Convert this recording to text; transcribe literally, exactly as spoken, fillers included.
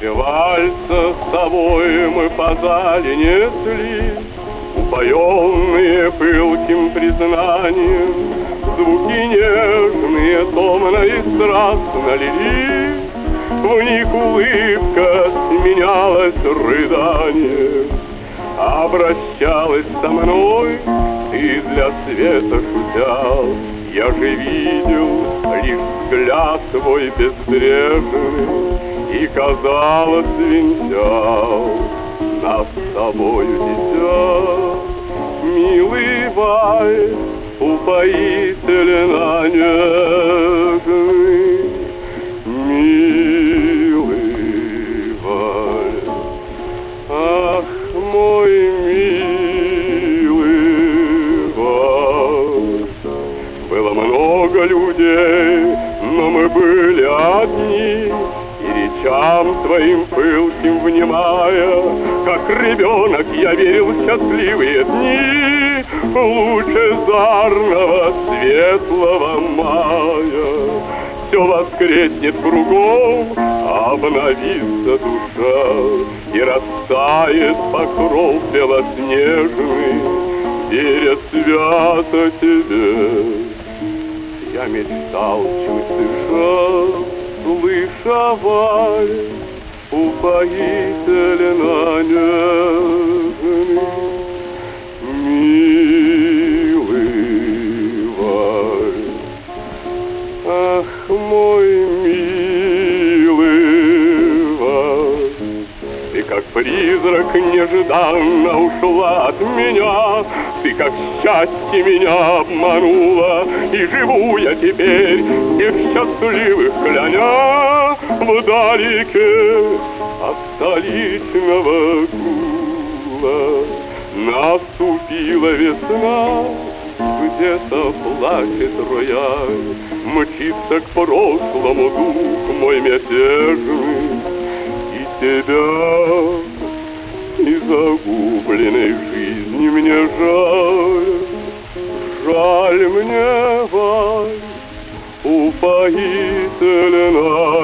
После вальса с тобой мы по зале несли, упоенные пылким признанием, звуки нежные, томно и страстно лились, в них улыбка сменялась рыданием. Обращалась со мной ты для света шутя, я же видел лишь взгляд твой безбрежный, и, казалось, венчал нас с тобою дитя. Милый вальс, упоительно нежный, милый вальс, ах, мой милый вальс. Было много людей, но мы были одни, и речам твоим пылким внимая, как ребенок я верил в счастливые дни лучезарного светлого мая. Все воскреснет кругом, обновится душа, и растает покров белоснежный, веря свято тебе. Я мечтал, чуть дыша, слыша вальс, упоительно нежный, милый вальс, ах, мой милый вальс. Ты как призрак нежданно ушла от меня, ты как счастье меня обманула, и живу я теперь из счастливых кляня вдалеке от столичного гула. Наступила весна, где-то плачет рояль, мчится к прошлому дух мой мятежный, и тебя из загубленной жизни мне жаль, жаль мне, вальс, упоительно